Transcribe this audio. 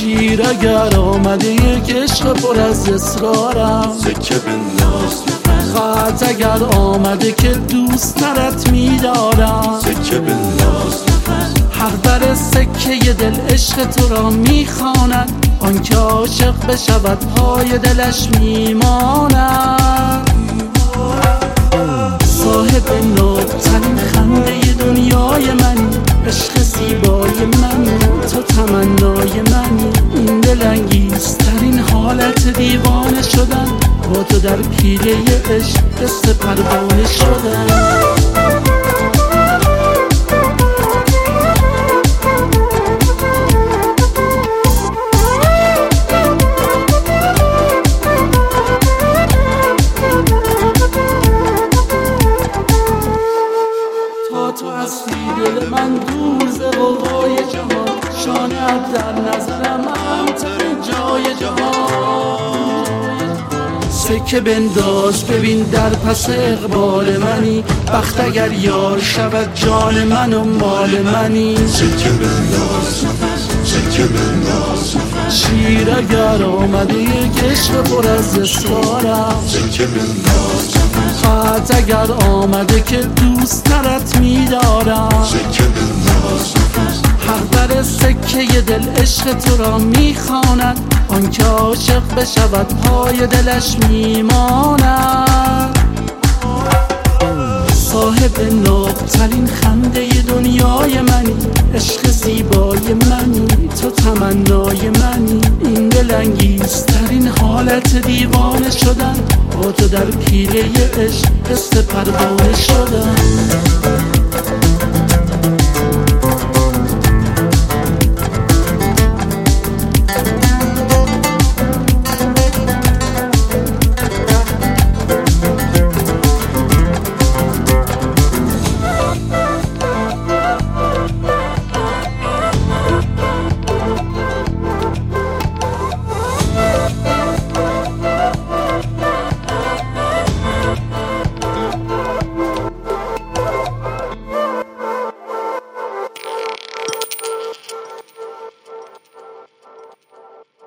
شیر اگر آمده یک عشق پر از اصرارم، سکه بنداز خط اگر آمده که دوست ترت میدارم، سکه بنداز هر بر سکه دل عشق تو را میخواند، آن که عاشق بشود پای دلش میماند. صاحب نابترین خنده دنیای منی، عشق زیبای منی، تو تمنای منی. این دلانگیزترین حالت دیوانه شدن، با تو در پیله عشق قصه پروانه شدن. تو هستی دل من دور ز غوغای جهان، شانه‌ات در نظرم اهم‌ترین جای جهان. سکه بنداز ببین در پس اقبال منی، بخت اگر یار شود جان من و مال منی. سکه بنداز سکه بنداز شیر اگر آمده یک عشق پر از اصرارم، سکه بنداز خط اگر آمده که دوست ترت میدارم، سکه بنداز هر بر سکه دل عشق تو را میخواند، آن که عاشق بشود پای دلش میماند. صاحب نابترین خنده دنیای منی، عشق زیبای منی، تو تمنای منی. این دلانگیزترین حالت دیوانه شدن، با تو در پیله عشق قصه پروانه شدن.